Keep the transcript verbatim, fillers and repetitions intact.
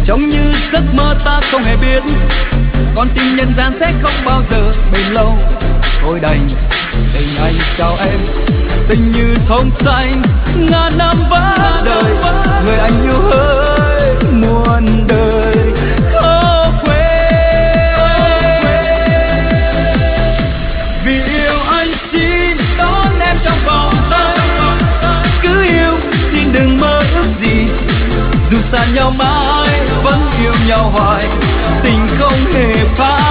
trông như giấc mơ ta không hề biết, con tim nhân gian sẽ không bao giờ bền lâu. Thôi đành tình anh chào em, tình như thông xanh ngàn năm vắng đời, người anh yêu hỡi muôn đời khó quên. Vì yêu anh xin đón em trong vòng tay, cứ yêu xin đừng mơ ước gì, dù xa nhau mãi vẫn yêu nhau hoài, tình không hề phai.